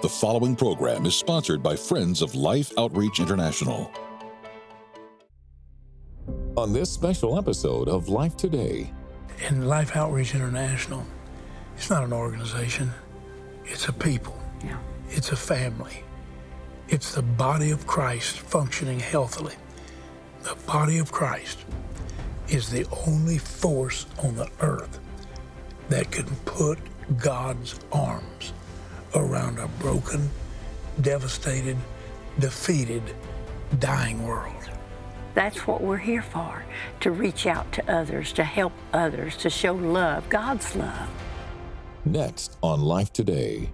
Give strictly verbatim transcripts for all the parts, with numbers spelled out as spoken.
The following program is sponsored by Friends of Life Outreach International. On this special episode of Life Today. In Life Outreach International, it's not an organization, it's a people. Yeah. It's a family. It's the body of Christ functioning healthily. The body of Christ is the only force on the earth that can put God's arms around a broken, devastated, defeated, dying world. That's what we're here for, to reach out to others, to help others, to show love, God's love. Next on Life Today.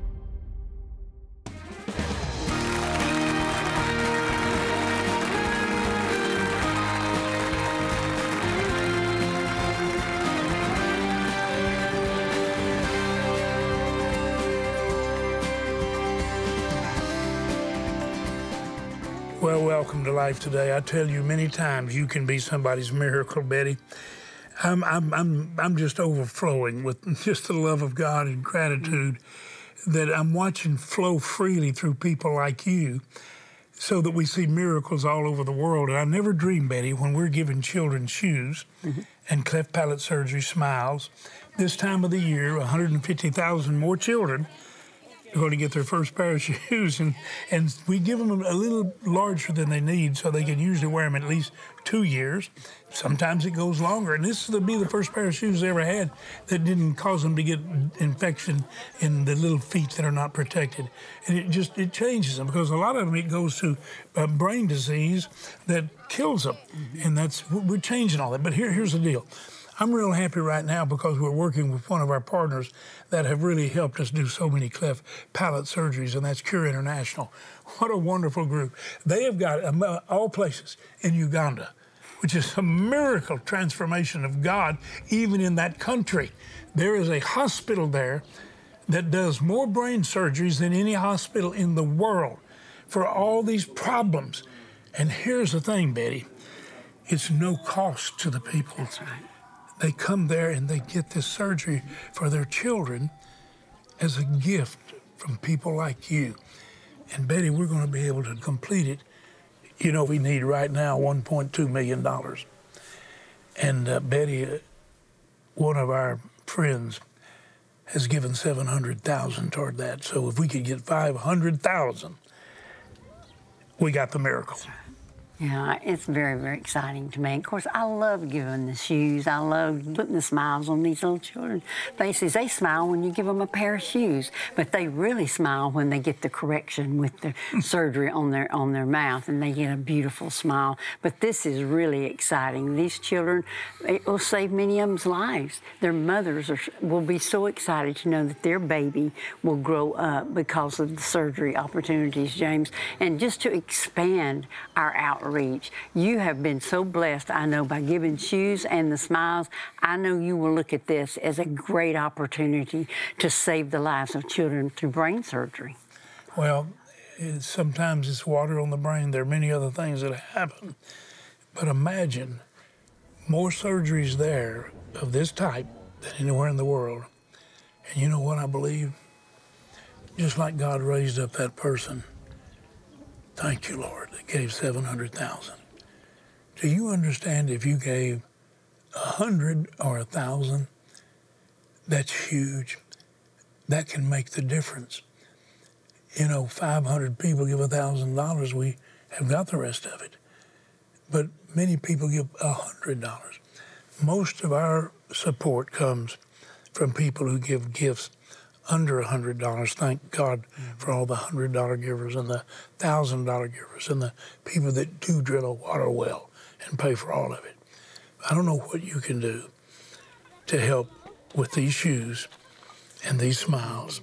Well, welcome to Life Today. I tell you many times you can be somebody's miracle, Betty. I'm, I'm, I'm, I'm just overflowing with just the love of God and gratitude that I'm watching flow freely through people like you so that we see miracles all over the world. And I never dreamed, Betty, when we're giving children shoes mm-hmm. and cleft palate surgery smiles, this time of the year, one hundred fifty thousand more children are going to get their first pair of shoes, and, and we give them a little larger than they need so they can usually wear them at least two years. Sometimes it goes longer, and this will be the first pair of shoes they ever had that didn't cause them to get infection in the little feet that are not protected. And it just, it changes them because a lot of them, it goes to uh, brain disease that kills them, mm-hmm. and that's, we're changing all that. But here, here's the deal. I'm real happy right now because we're working with one of our partners that have really helped us do so many cleft palate surgeries, and that's Cure International. What a wonderful group. They have got um, uh, all places in Uganda, which is a miracle transformation of God, even in that country. There is a hospital there that does more brain surgeries than any hospital in the world for all these problems. And here's the thing, Betty, it's no cost to the people. That's right. They come there and they get this surgery for their children as a gift from people like you. And Betty, we're going to be able to complete it. You know, we need right now one point two million dollars. And uh, Betty, uh, one of our friends, has given seven hundred thousand dollars toward that. So if we could get five hundred thousand dollars, we got the miracle. Yeah, it's very, very exciting to me. Of course, I love giving the shoes. I love putting the smiles on these little children's faces. They smile when you give them a pair of shoes, but they really smile when they get the correction with the surgery on their on their mouth, and they get a beautiful smile. But this is really exciting. These children, it will save many of them's lives. Their mothers are, will be so excited to know that their baby will grow up because of the surgery opportunities, James. And just to expand our outreach, Reach. You have been so blessed, I know, by giving shoes and the smiles. I know you will look at this as a great opportunity to save the lives of children through brain surgery. Well, it's, sometimes it's water on the brain. There are many other things that happen. But imagine more surgeries there of this type than anywhere in the world. And you know what I believe? Just like God raised up that person, thank you, Lord, that gave seven hundred thousand dollars. Do you understand if you gave a hundred or a thousand, that's huge. That can make the difference. You know, five hundred people give a thousand dollars, we have got the rest of it. But many people give a hundred dollars. Most of our support comes from people who give gifts under one hundred dollars. Thank God mm-hmm. for all the one hundred dollar givers and the one thousand dollar givers and the people that do drill a water well and pay for all of it. I don't know what you can do to help with these shoes and these smiles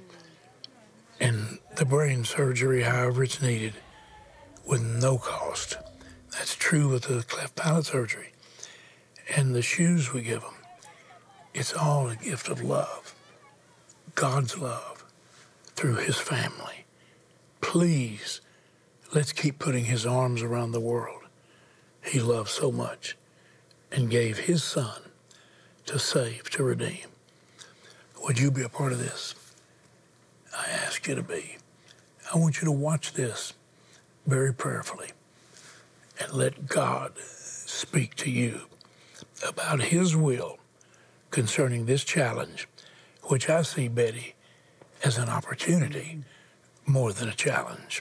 and the brain surgery, however it's needed, with no cost. That's true with the cleft palate surgery. And the shoes we give them, it's all a gift of love. God's love through his family. Please, let's keep putting his arms around the world he loved so much and gave his son to save, to redeem. Would you be a part of this? I ask you to be. I want you to watch this very prayerfully and let God speak to you about his will concerning this challenge, which I see, Betty, as an opportunity more than a challenge.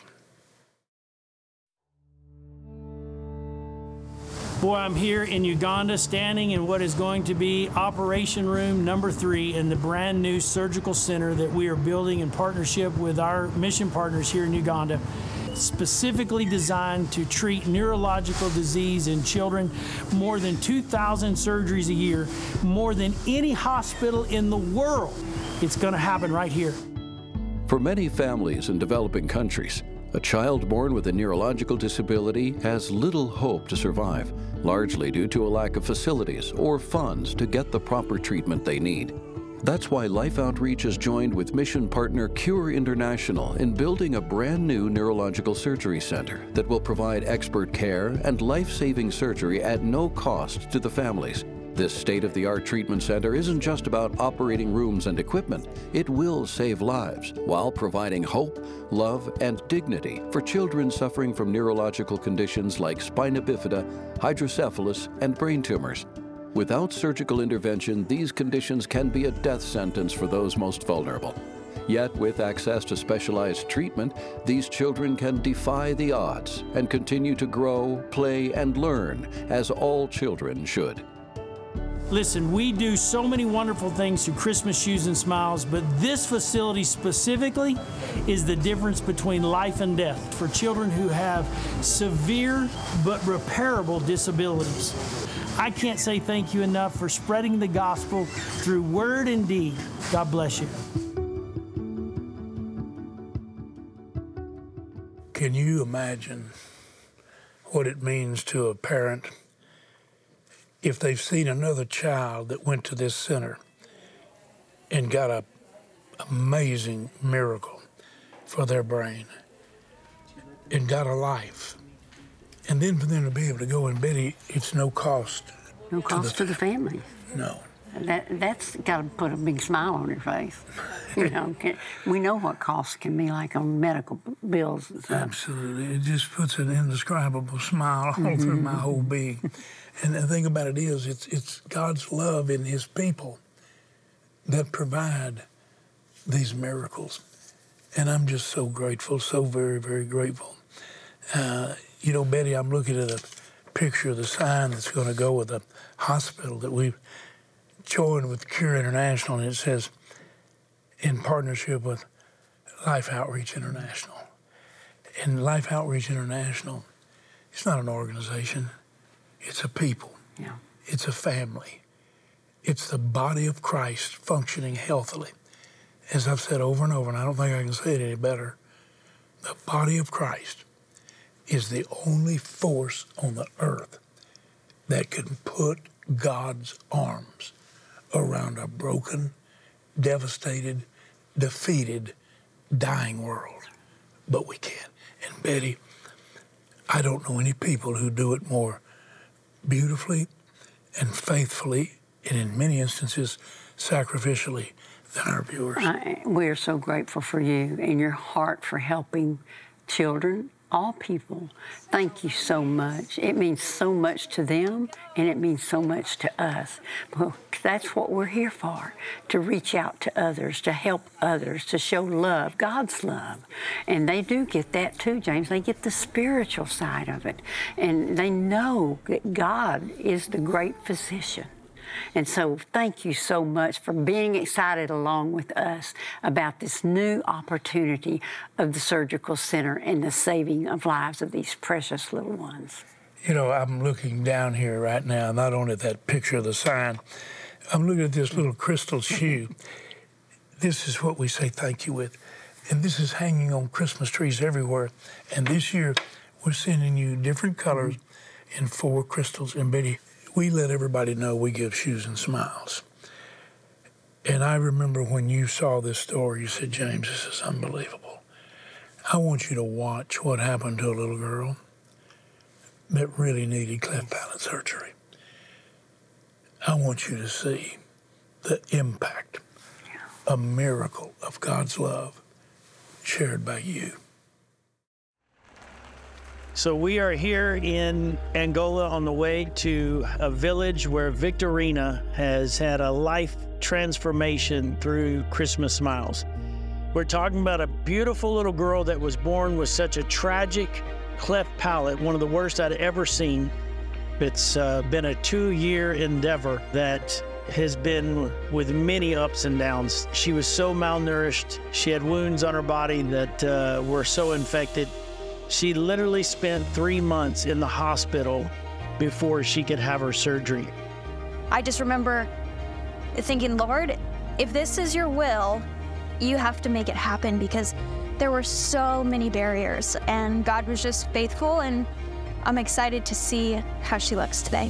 Boy, I'm here in Uganda, standing in what is going to be Operation Room number three in the brand new surgical center that we are building in partnership with our mission partners here in Uganda, specifically designed to treat neurological disease in children. More than two thousand surgeries a year, more than any hospital in the world. It's going to happen right here. For many families in developing countries, a child born with a neurological disability has little hope to survive, largely due to a lack of facilities or funds to get the proper treatment they need. That's why Life Outreach has joined with mission partner Cure International in building a brand new neurological surgery center that will provide expert care and life-saving surgery at no cost to the families. This state-of-the-art treatment center isn't just about operating rooms and equipment. It will save lives while providing hope, love, and dignity for children suffering from neurological conditions like spina bifida, hydrocephalus, and brain tumors. Without surgical intervention, these conditions can be a death sentence for those most vulnerable. Yet, with access to specialized treatment, these children can defy the odds and continue to grow, play, and learn, as all children should. Listen, we do so many wonderful things through Christmas Shoes and Smiles, but this facility specifically is the difference between life and death for children who have severe but repairable disabilities. I can't say thank you enough for spreading the gospel through word and deed. God bless you. Can you imagine what it means to a parent if they've seen another child that went to this center and got a amazing miracle for their brain and got a life, and then for them to be able to go and Betty, it's no cost. No cost to the, to the family. No. That, that's got to put a big smile on your face. You know, we know what costs can be like on medical bills and stuff. Absolutely. It just puts an indescribable smile all mm-hmm. through my whole being. And the thing about it is, it's, it's God's love in his people that provide these miracles. And I'm just so grateful, so very, very grateful. Uh, you know, Betty, I'm looking at a picture of the sign that's going to go with the hospital that we've joined with Cure International, and it says, in partnership with Life Outreach International. And Life Outreach International, it's not an organization, it's a people. Yeah. It's a family. It's the body of Christ functioning healthily. As I've said over and over, and I don't think I can say it any better, the body of Christ is the only force on the earth that can put God's arms around a broken, devastated, defeated, dying world. But we can. And Betty, I don't know any people who do it more beautifully and faithfully, and in many instances, sacrificially, than our viewers. I, we're so grateful for you and your heart for helping children, all people. Thank you so much. It means so much to them, and it means so much to us. Well, that's what we're here for, to reach out to others, to help others, to show love, God's love. And they do get that too, James. They get the spiritual side of it. And they know that God is the great physician. And so thank you so much for being excited along with us about this new opportunity of the surgical center and the saving of lives of these precious little ones. You know, I'm looking down here right now, not only at that picture of the sign, I'm looking at this little crystal shoe. This is what we say thank you with. And this is hanging on Christmas trees everywhere. And this year, we're sending you different colors in four crystals. And Betty, we let everybody know we give Shoes and Smiles. And I remember when you saw this story, you said, James, this is unbelievable. I want you to watch what happened to a little girl that really needed cleft palate surgery. I want you to see the impact, a miracle of God's love shared by you. So we are here in Angola on the way to a village where Victorina has had a life transformation through Christmas Smiles. We're talking about a beautiful little girl that was born with such a tragic cleft palate, one of the worst I'd ever seen. It's uh, been a two-year endeavor that has been with many ups and downs. She was so malnourished. She had wounds on her body that uh, were so infected. She literally spent three months in the hospital before she could have her surgery. I just remember thinking, Lord, if this is your will, you have to make it happen, because there were so many barriers, and God was just faithful, and I'm excited to see how she looks today.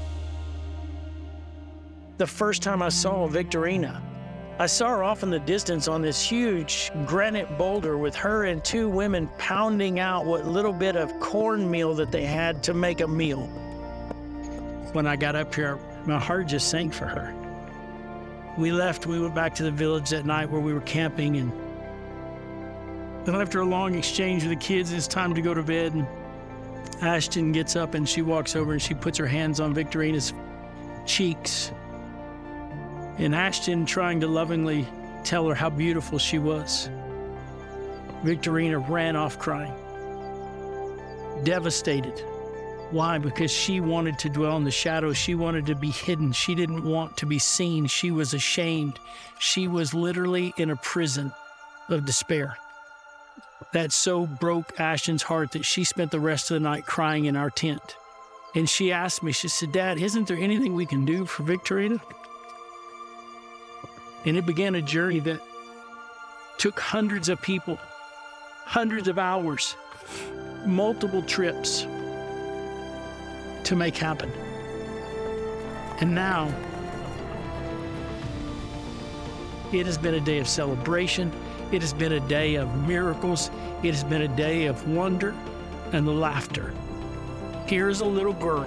The first time I saw Victorina, I saw her off in the distance on this huge granite boulder with her and two women pounding out what little bit of cornmeal that they had to make a meal. When I got up here, my heart just sank for her. We left, we went back to the village that night where we were camping, and then after a long exchange with the kids, it's time to go to bed, and Ashton gets up and she walks over and she puts her hands on Victorina's cheeks. And Ashton, trying to lovingly tell her how beautiful she was, Victorina ran off crying, devastated. Why? Because she wanted to dwell in the shadows. She wanted to be hidden. She didn't want to be seen. She was ashamed. She was literally in a prison of despair. That so broke Ashton's heart that she spent the rest of the night crying in our tent. And she asked me, she said, Dad, isn't there anything we can do for Victorina? And it began a journey that took hundreds of people, hundreds of hours, multiple trips to make happen. And now, it has been a day of celebration. It has been a day of miracles. It has been a day of wonder and laughter. Here's a little girl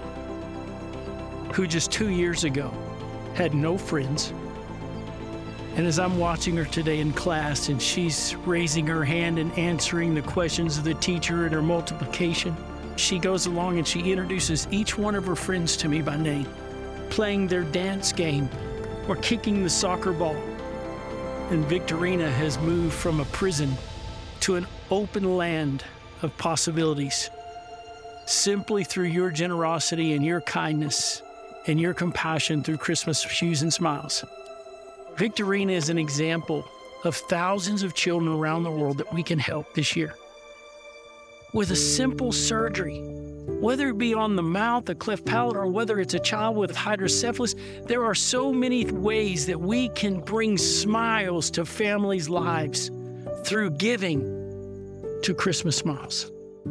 who just two years ago had no friends. And as I'm watching her today in class, and she's raising her hand and answering the questions of the teacher in her multiplication, she goes along and she introduces each one of her friends to me by name, playing their dance game or kicking the soccer ball. And Victorina has moved from a prison to an open land of possibilities, simply through your generosity and your kindness and your compassion through Christmas Shoes and Smiles. Victorina is an example of thousands of children around the world that we can help this year. With a simple surgery, whether it be on the mouth, a cleft palate, or whether it's a child with hydrocephalus, there are so many ways that we can bring smiles to families' lives through giving to Christmas Smiles.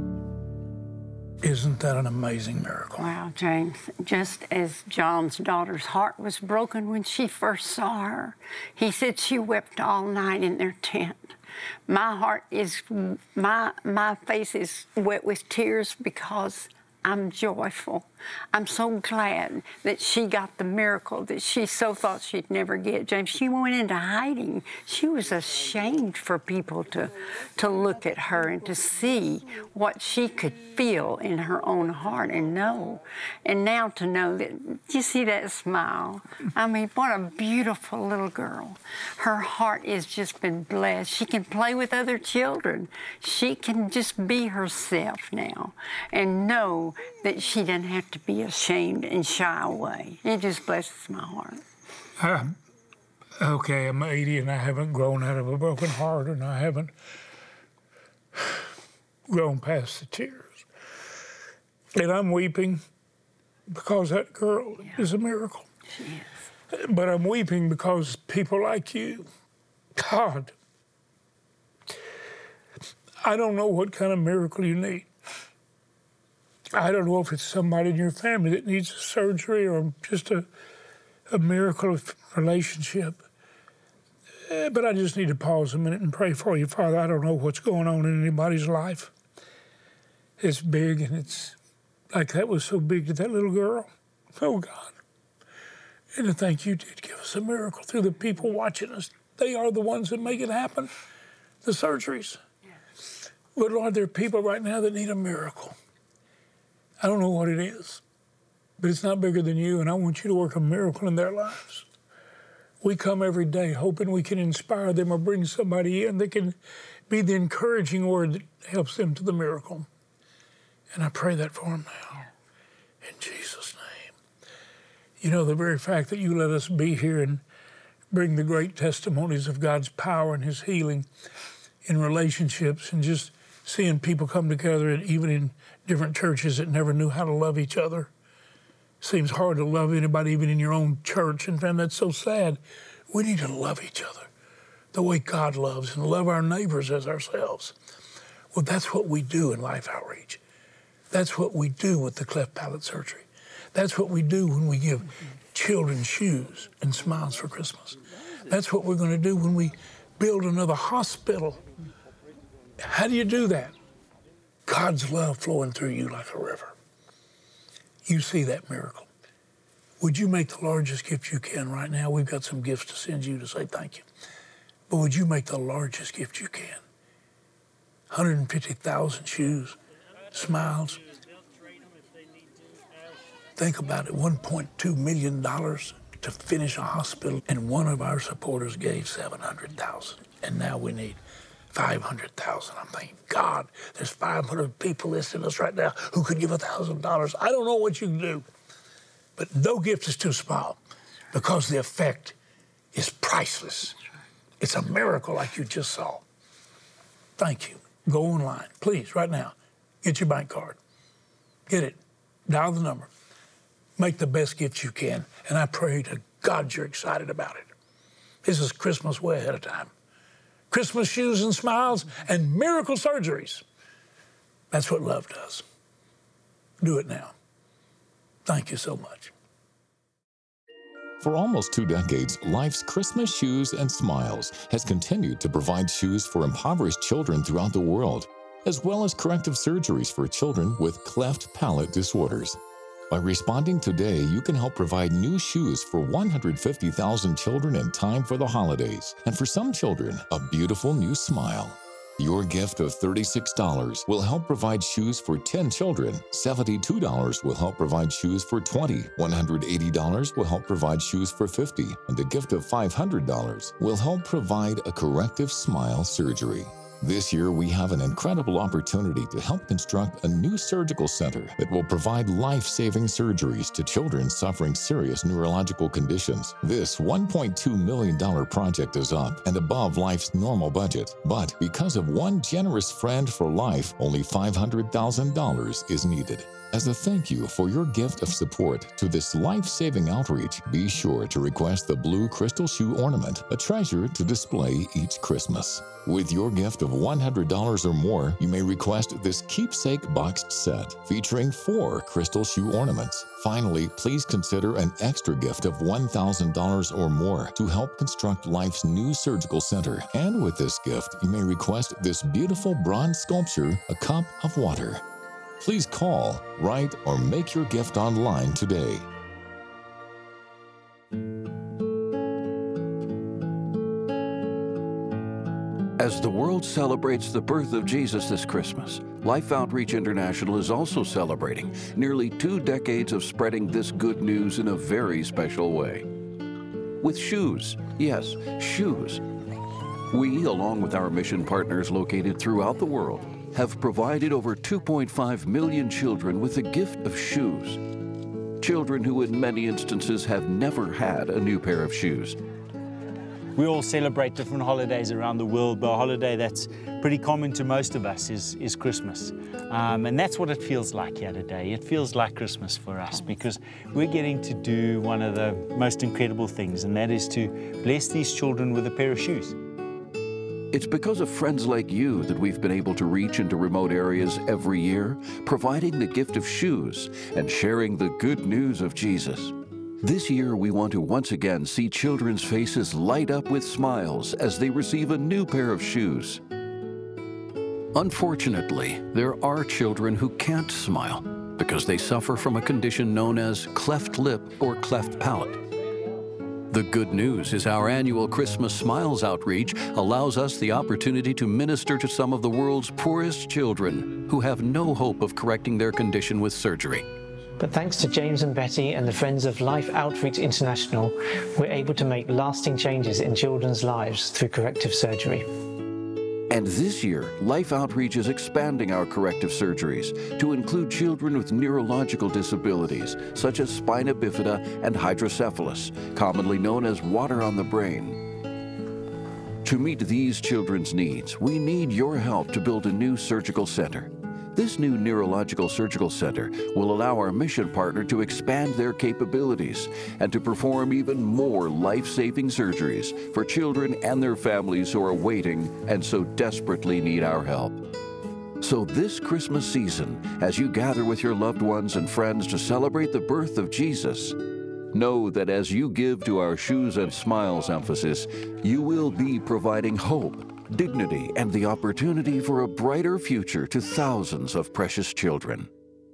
Isn't that an amazing miracle? Wow, James. Just as John's daughter's heart was broken when she first saw her, he said she wept all night in their tent. My heart is, my, my face is wet with tears because I'm joyful. I'm so glad that she got the miracle that she so thought she'd never get. James, she went into hiding. She was ashamed for people to, to look at her and to see what she could feel in her own heart and know. And now to know that, you see that smile? I mean, what a beautiful little girl. Her heart has just been blessed. She can play with other children. She can just be herself now and know that she doesn't have to be ashamed and shy away. It just blesses my heart. Uh, okay, I'm eighty and I haven't grown out of a broken heart, and I haven't grown past the tears. And I'm weeping because that girl yeah. is a miracle. She is. But I'm weeping because people like you, God, I don't know what kind of miracle you need. I don't know if it's somebody in your family that needs a surgery or just a, a miracle of relationship. Eh, but I just need to pause a minute and pray for you. Father, I don't know what's going on in anybody's life. It's big, and it's like that was so big to that little girl. Oh, God. And to think you did give us a miracle through the people watching us. They are the ones that make it happen, the surgeries. Yes. But, Lord, there are people right now that need a miracle. I don't know what it is, but it's not bigger than you, and I want you to work a miracle in their lives. We come every day hoping we can inspire them or bring somebody in that can be the encouraging word that helps them to the miracle. And I pray that for them now, in Jesus' name. You know, the very fact that you let us be here and bring the great testimonies of God's power and his healing in relationships, and just seeing people come together, and even in different churches that never knew how to love each other. Seems hard to love anybody, even in your own church, and friend, that's so sad. We need to love each other the way God loves, and love our neighbors as ourselves. Well, that's what we do in Life Outreach. That's what we do with the cleft palate surgery. That's what we do when we give children shoes and smiles for Christmas. That's what we're going to do when we build another hospital. How do you do that? God's love flowing through you like a river. You see that miracle. Would you make the largest gift you can right now? We've got some gifts to send you to say thank you. But would you make the largest gift you can? one hundred fifty thousand shoes, smiles. Think about it, one point two million dollars to finish a hospital, and one of our supporters gave seven hundred thousand dollars, and now we need five hundred thousand dollars. I'm thinking, God, there's five hundred people listening to us right now who could give one thousand dollars. I don't know what you can do, but no gift is too small, because the effect is priceless. It's a miracle like you just saw. Thank you. Go online, please, right now. Get your bank card. Get it. Dial the number. Make the best gift you can, and I pray to God you're excited about it. This is Christmas way ahead of time. Christmas shoes and smiles and miracle surgeries. That's what love does. Do it now. Thank you so much. For almost two decades, Life's Christmas Shoes and Smiles has continued to provide shoes for impoverished children throughout the world, as well as corrective surgeries for children with cleft palate disorders. By responding today, you can help provide new shoes for one hundred fifty thousand children in time for the holidays, and for some children, a beautiful new smile. Your gift of thirty-six dollars will help provide shoes for ten children, seventy-two dollars will help provide shoes for twenty, one hundred eighty dollars will help provide shoes for fifty, and a gift of five hundred dollars will help provide a corrective smile surgery. This year, we have an incredible opportunity to help construct a new surgical center that will provide life-saving surgeries to children suffering serious neurological conditions. This one point two million dollars project is up and above Life's normal budget, but because of one generous friend for Life, only five hundred thousand dollars is needed. As a thank you for your gift of support to this life-saving outreach, be sure to request the blue crystal shoe ornament, a treasure to display each Christmas. With your gift of one hundred dollars or more, you may request this keepsake boxed set featuring four crystal shoe ornaments. Finally, please consider an extra gift of one thousand dollars or more to help construct Life's new surgical center. And with this gift, you may request this beautiful bronze sculpture, a cup of water. Please call, write, or make your gift online today. As the world celebrates the birth of Jesus this Christmas, Life Outreach International is also celebrating nearly two decades of spreading this good news in a very special way. With shoes, yes, shoes. We, along with our mission partners located throughout the world, have provided over two point five million children with the gift of shoes. Children who in many instances have never had a new pair of shoes. We all celebrate different holidays around the world, but a holiday that's pretty common to most of us is, is Christmas. Um, and that's what it feels like here today. It feels like Christmas for us because we're getting to do one of the most incredible things, and that is to bless these children with a pair of shoes. It's because of friends like you that we've been able to reach into remote areas every year, providing the gift of shoes and sharing the good news of Jesus. This year, we want to once again see children's faces light up with smiles as they receive a new pair of shoes. Unfortunately, there are children who can't smile because they suffer from a condition known as cleft lip or cleft palate. The good news is our annual Christmas Smiles outreach allows us the opportunity to minister to some of the world's poorest children who have no hope of correcting their condition with surgery. But thanks to James and Betty and the Friends of Life Outreach International, we're able to make lasting changes in children's lives through corrective surgery. And this year, Life Outreach is expanding our corrective surgeries to include children with neurological disabilities, such as spina bifida and hydrocephalus, commonly known as water on the brain. To meet these children's needs, we need your help to build a new surgical center. This new neurological surgical center will allow our mission partner to expand their capabilities and to perform even more life-saving surgeries for children and their families who are waiting and so desperately need our help. So this Christmas season, as you gather with your loved ones and friends to celebrate the birth of Jesus, know that as you give to our Shoes and Smiles emphasis, you will be providing hope, dignity, and the opportunity for a brighter future to thousands of precious children.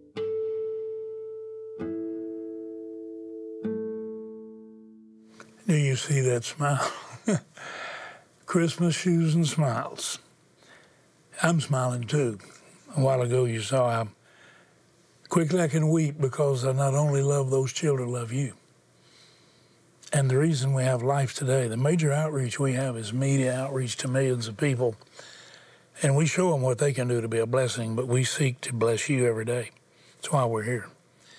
Do you see that smile? Christmas shoes and smiles. I'm smiling too. A while ago you saw how quickly I can weep because I not only love those children, love you. And the reason we have Life today, the major outreach we have is media outreach to millions of people. And we show them what they can do to be a blessing, but we seek to bless you every day. That's why we're here.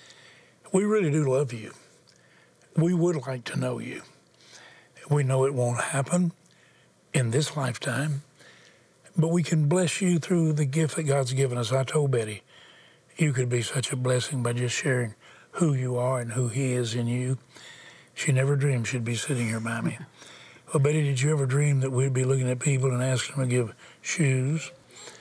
We really do love you. We would like to know you. We know it won't happen in this lifetime, but we can bless you through the gift that God's given us. I told Betty, you could be such a blessing by just sharing who you are and who He is in you. She never dreamed she'd be sitting here by me. Well, Betty, did you ever dream that we'd be looking at people and asking them to give shoes,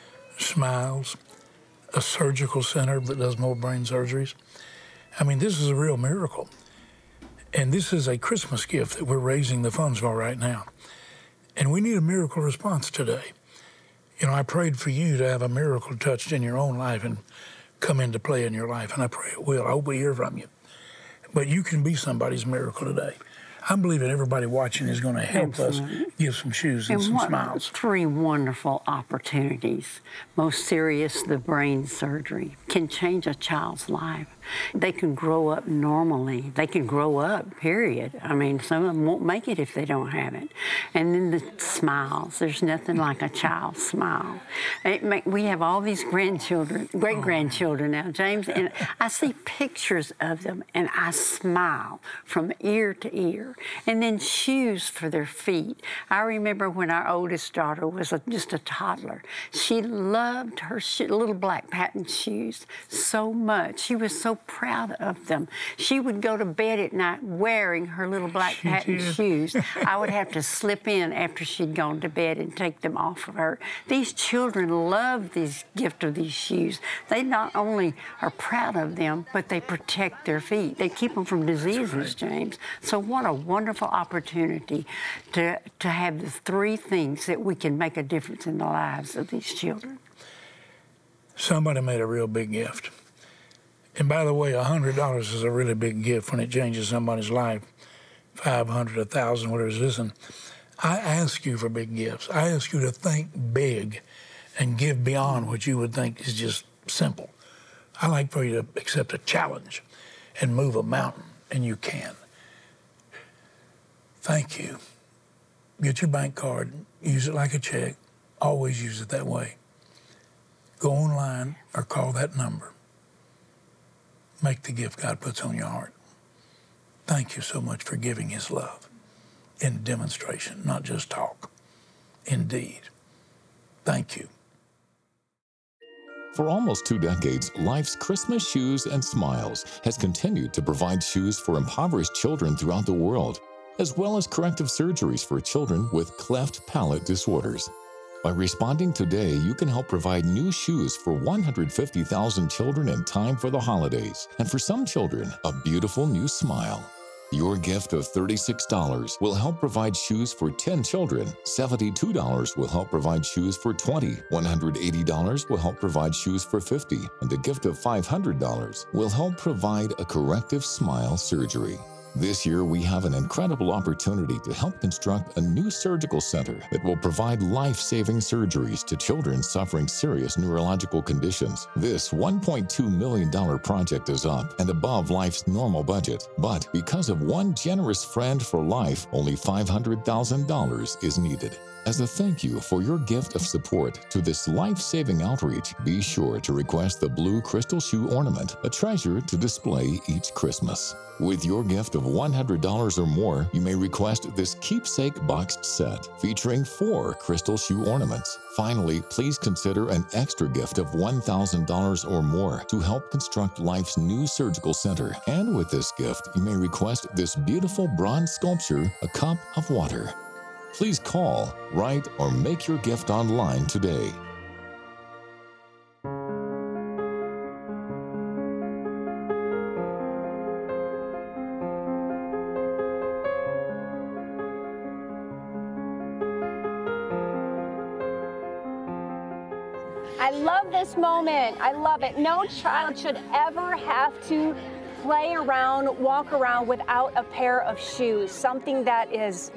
smiles, a surgical center that does more brain surgeries? I mean, this is a real miracle. And this is a Christmas gift that we're raising the funds for right now. And we need a miracle response today. You know, I prayed for you to have a miracle touched in your own life and come into play in your life, and I pray it will. I hope we hear from you. But you can be somebody's miracle today. I'm believing everybody watching is going to help Absolutely. us give some shoes and, and some what smiles. Three wonderful opportunities. Most serious, the brain surgery can change a child's life. They can grow up normally. They can grow up, period. I mean, some of them won't make it if they don't have it. And then the smiles. There's nothing like a child's smile. It make, we have all these grandchildren, great-grandchildren now, James, and I see pictures of them, and I smile from ear to ear. And then shoes for their feet. I remember when our oldest daughter was a, just a toddler. She loved her sh- little black patent shoes so much. She was so proud of them. She would go to bed at night wearing her little black she patent did. shoes. I would have to slip in after she'd gone to bed and take them off of her. These children love this gift of these shoes. They not only are proud of them, but they protect their feet. They keep them from diseases, right. James. So what a wonderful opportunity to, to have the three things that we can make a difference in the lives of these children. Somebody made a real big gift. And by the way, one hundred dollars is a really big gift when it changes somebody's life. five hundred dollars, one thousand dollars, whatever it is. Listen, I ask you for big gifts. I ask you to think big and give beyond what you would think is just simple. I like for you to accept a challenge and move a mountain, and you can. Thank you. Get your bank card, use it like a check. Always use it that way. Go online or call that number. Make the gift God puts on your heart. Thank you so much for giving His love in demonstration, not just talk. Indeed. Thank you. For almost two decades, Life's Christmas Shoes and Smiles has continued to provide shoes for impoverished children throughout the world, as well as corrective surgeries for children with cleft palate disorders. By responding today, you can help provide new shoes for one hundred fifty thousand children in time for the holidays, and for some children, a beautiful new smile. Your gift of thirty-six dollars will help provide shoes for ten children, seventy-two dollars will help provide shoes for twenty, one hundred eighty dollars will help provide shoes for fifty, and a gift of five hundred dollars will help provide a corrective smile surgery. This year, we have an incredible opportunity to help construct a new surgical center that will provide life-saving surgeries to children suffering serious neurological conditions. This one point two million dollars project is up and above Life's normal budget, but because of one generous friend for Life, only five hundred thousand dollars is needed. As a thank you for your gift of support to this life-saving outreach, be sure to request the blue crystal shoe ornament, a treasure to display each Christmas. With your gift of one hundred dollars or more, you may request this keepsake boxed set featuring four crystal shoe ornaments. Finally, please consider an extra gift of one thousand dollars or more to help construct Life's new surgical center. And with this gift, you may request this beautiful bronze sculpture, a cup of water. Please call, write, or make your gift online today. I love this moment. I love it. No child should ever have to play around, walk around without a pair of shoes, something that is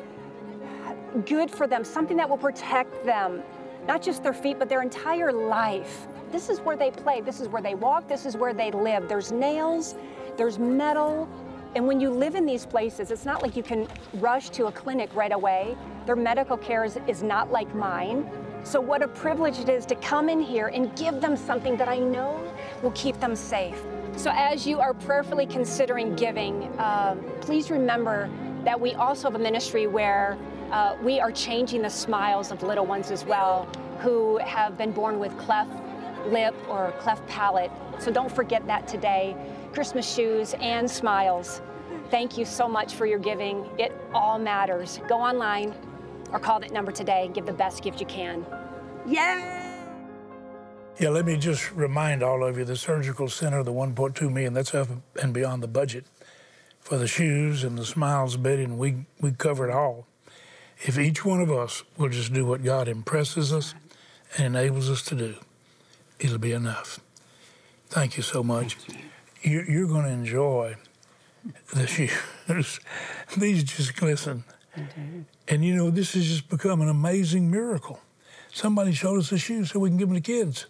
good for them, something that will protect them, not just their feet, but their entire life. This is where they play, this is where they walk, this is where they live. There's nails, there's metal, and when you live in these places, it's not like you can rush to a clinic right away. Their medical care is, is not like mine. So what a privilege it is to come in here and give them something that I know will keep them safe. So as you are prayerfully considering giving, uh, please remember that we also have a ministry where Uh, we are changing the smiles of little ones as well who have been born with cleft lip or cleft palate. So don't forget that today. Christmas shoes and smiles. Thank you so much for your giving. It all matters. Go online or call that number today and give the best gift you can. Yay! Yeah, let me just remind all of you, the surgical center, the one point two million dollars, that's up and beyond the budget. For the shoes and the smiles bedding, we, we cover it all. If each one of us will just do what God impresses us and enables us to do, it'll be enough. Thank you so much. You're, you're going to enjoy the shoes. These just glisten. And you know, this has just become an amazing miracle. Somebody showed us the shoes so we can give them to kids.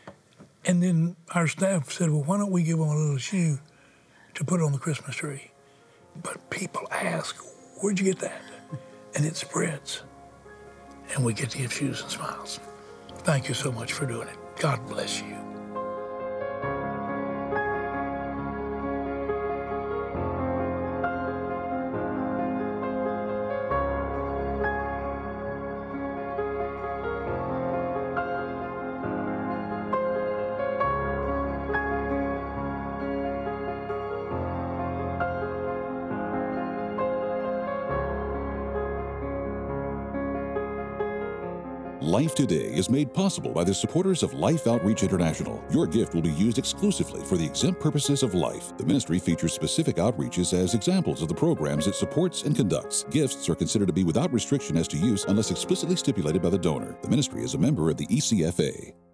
And then our staff said, well, why don't we give them a little shoe to put on the Christmas tree? But people ask, where'd you get that? And it spreads. And we get to give shoes and smiles. Thank you so much for doing it. God bless you. Life Today is made possible by the supporters of Life Outreach International. Your gift will be used exclusively for the exempt purposes of life. The ministry features specific outreaches as examples of the programs it supports and conducts. Gifts are considered to be without restriction as to use unless explicitly stipulated by the donor. The ministry is a member of the E C F A.